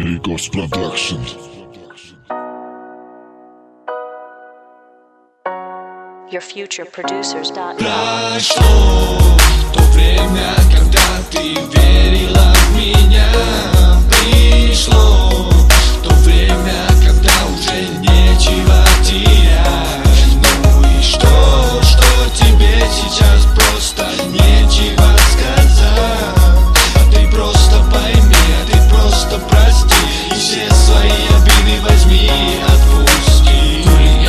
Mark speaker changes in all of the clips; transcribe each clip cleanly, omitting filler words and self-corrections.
Speaker 1: Rigos Production.
Speaker 2: YourFutureProducers.com.
Speaker 3: Прошло то время, когда ты верила в меня. Пришло то время, когда уже нечего терять. Ну и что тебе сейчас просто нечего сказать? А ты просто пойми, а ты просто прости, и все свои обиды возьmi, отпусти.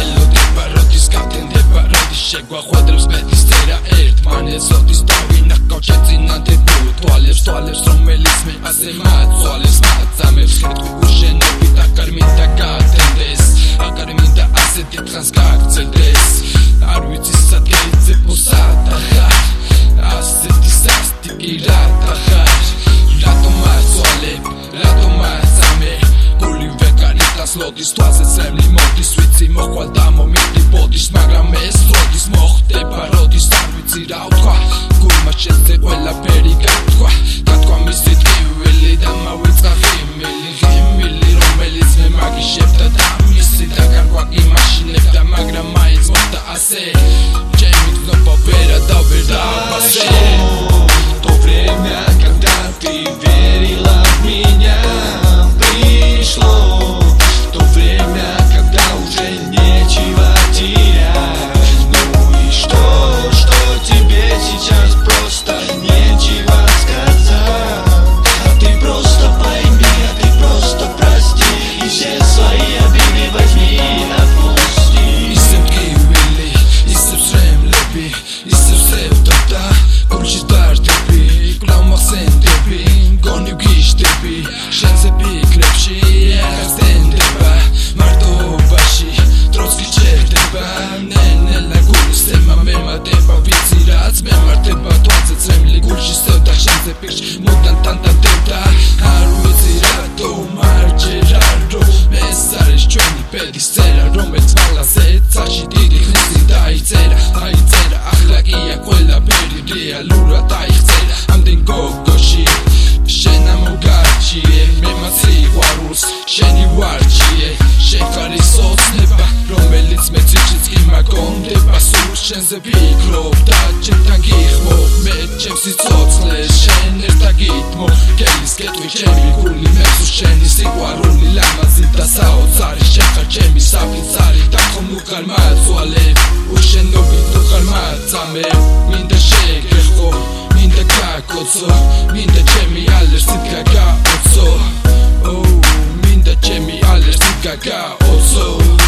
Speaker 3: Shegua quadrus betis tera manes sotis tawina kauchetina de toalers romelisme asemat soales matzame vskretku ushene pita karminta katendes akarminta aseti transkakceldes arvitsi sateze posata aseti sastiki rata rato matzame Gulin vekaritas lodis toase zemli modis vitsi moqvalda momenti bodis magram es rodis moxte parodis arvitsi rautqva gulma sheze qvela peri gatqva misi tqivili da mavitsqa ღიმილი რომელიც მე მაგიშებდა და მისი დაგარგვა კი მაშინებდა მაგრამ მაინც მოხდა ასე ჩემი გზნობა ვერა და ვერ დააბასე то время когда ты верила в меня пришло то время, когда уже нечего терять. Ну и что тебе сейчас просто нечего сказать? А ты просто пойми, а ты просто прости, и все свои обиды возьми, отпусти. Isem kivili, isem sremlebi, isem sevdada, kulchi dardebi, kulama sendebi, goni gishdebi, shenze piklebshi. Mutan tanta teta Arvitsi rato margeraro Mesares ჩვენი პედის წერა რომელიც მალაზეცაში დიდი ხნით დაიწერა ახლა ყველაფერი რეალურად დაიხწერა ამდენ გოგოში შენ ამოგარჩიე მე მას სიყვარულს შენი ვარჩიე შენ ხარ ის ოცნება რომელიც მე ციხეც კი მაგონდება სულ შენზე ვფიქრობ და ჩემთან გიხმობ მე ჩემს სიცოცხლეს შენ ერთად გითმო გელის კეთვი ჩემი გული მესუს შენი სიყვარული ლამაზი და საოცარი შენ ხარ ჩემი საფიცარი და ხომ უხარ მაწვალე უშენობით უხარ მაწამე მინდა შეგეხო მინდა გაგოცო მინდა ჩემი ალერსით გაგაოცო მინდა ჩემი ალერსით გაგაოცო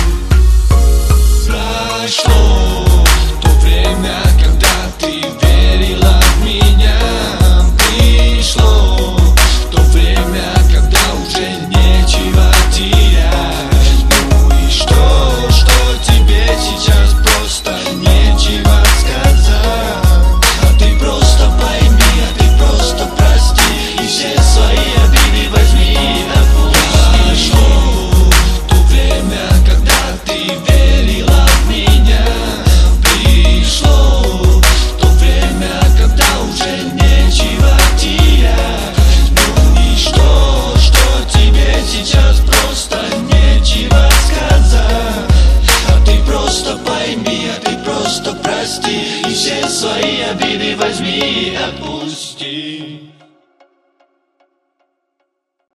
Speaker 3: Прошло то время, когда ты верила в меня. Пришло то время, когда уже нечего терять. Ну и что тебе сейчас просто нечего сказать? А ты просто пойми, а ты просто прости, и все свои обиды возьми, отпусти. Прошло то время, когда ты верила в меня. Пришло то время, когда уже нечего терять. Ну и что тебе сейчас просто нечего сказать? А ты просто пойми, а ты просто прости, и все свои обиды возьми, отпусти.